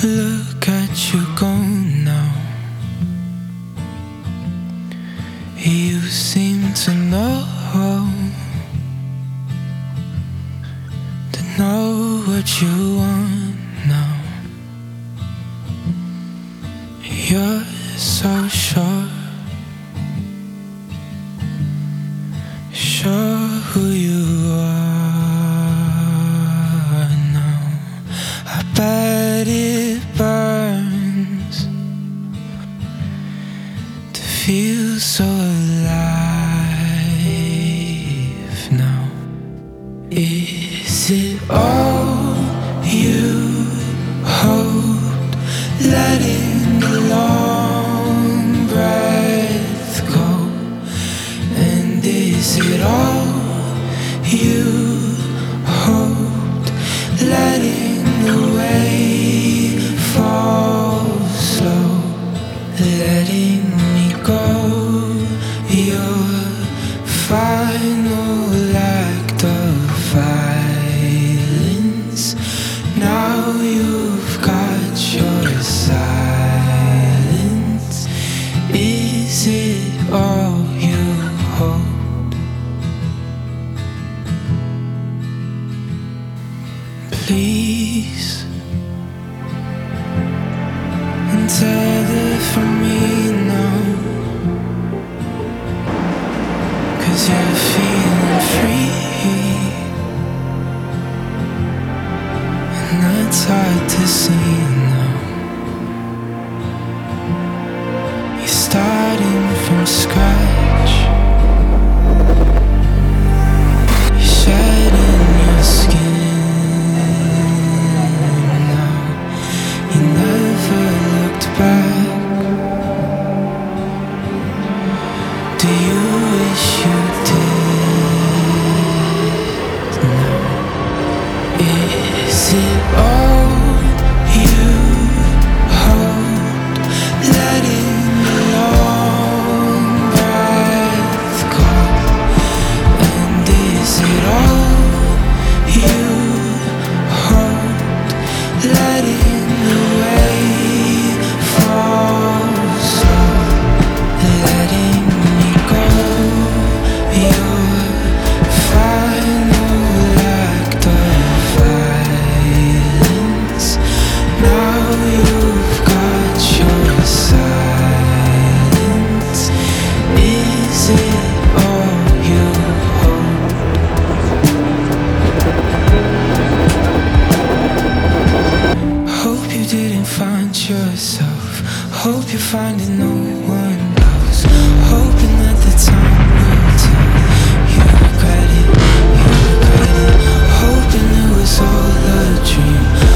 Look at you go now. You seem to know what you want now. You're so sure who you are now. I bet it burns to feel so alive now. Is it all you hold, letting the long breath go? And is it all you hold, letting the wave fall slow, letting me go? Your final act of violence. Now you've got your silence. Is it all you hold? Please, and tether for me now, 'cause you're feeling free, and that's hard to see now. You're starting from scratch. You're shedding your skin. You never looked back. Do you wish you did now? Is it all you hold, letting the long breath go? And is it all you hold, letting the wave fall slow, letting me go? Your final act of violence. Now you've got your silence. Is it all you hold? Hope you didn't find yourself. Hope you're finding no one else. Hoping that the time will tell you regret it, you regret it. Hoping it was all a dream.